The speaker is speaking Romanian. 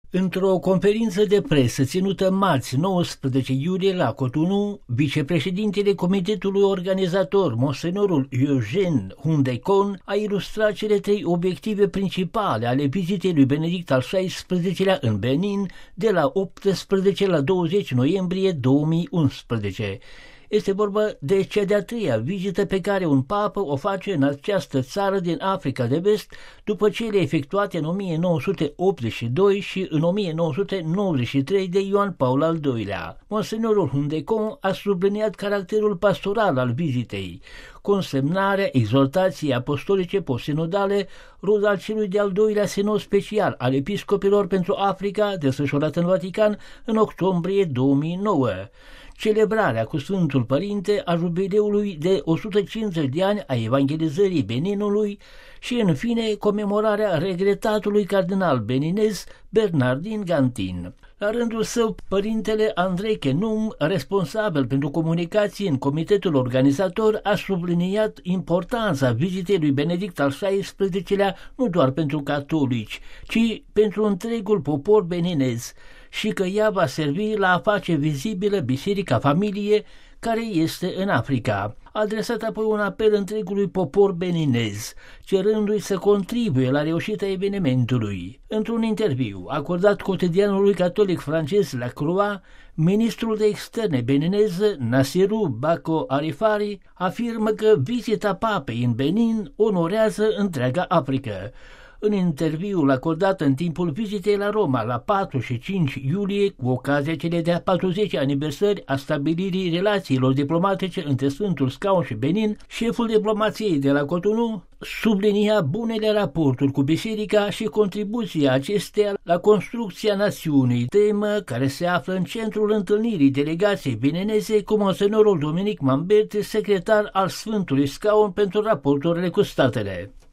Într-o conferință de presă ținută marți 19 iulie la Cotonou, vicepreședintele comitetului organizator, monsenorul Eugene Hundecon, a ilustrat cele trei obiective principale ale vizitei lui Benedict al XVI-lea în Benin de la 18 la 20 noiembrie 2011. Este vorba de cea de-a treia vizită pe care un papă o face în această țară din Africa de Vest după cele efectuate în 1982 și în 1993 de Ioan Paul al II-lea. Monsenorul Hundecon a subliniat caracterul pastoral al vizitei, consemnarea exhortației apostolice postsinodale, rod al celui de-al doilea sinod special al episcopilor pentru Africa, desfășurat în Vatican în octombrie 2009, celebrarea cu Sfântul Părinte a jubileului de 150 de ani a evangelizării Beninului și, în fine, comemorarea regretatului cardinal beninez Bernardin Gantin. La rândul său, părintele Andrei Kenum, responsabil pentru comunicații în comitetul organizator, a subliniat importanța vizitei lui Benedict al XVI-lea nu doar pentru catolici, ci pentru întregul popor beninez și că ea va servi la a face vizibilă Biserica Familie care este în Africa. A adresat apoi un apel întregului popor beninez, cerându-i să contribuie la reușita evenimentului. Într-un interviu acordat cotidianului catolic francez La Croix, ministrul de externe beninez Nassirou Bako Arifari afirmă că vizita papei în Benin onorează întreaga Africa. În interviul acordat în timpul vizitei la Roma la 4 și 5 iulie, cu ocazia celei de-a 40 aniversări a stabilirii relațiilor diplomatice între Sfântul Scaun și Benin, șeful diplomației de la Cotonou sublinia bunele raporturi cu biserica și contribuția acesteia la construcția națiunii, temă care se află în centrul întâlnirii delegației benineze cu monsenorul Dominic Mamberte, secretar al Sfântului Scaun pentru raporturile cu statele.